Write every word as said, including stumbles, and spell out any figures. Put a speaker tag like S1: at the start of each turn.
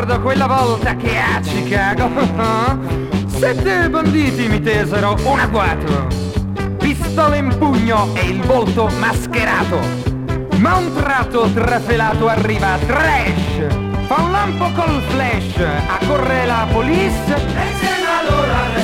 S1: ricordo quella volta che a Chicago sette banditi mi tesero un agguato, pistola in pugno e il volto mascherato. Ma un tratto trafelato arriva Trash, fa un lampo col flash, accorre la police e c'è una loro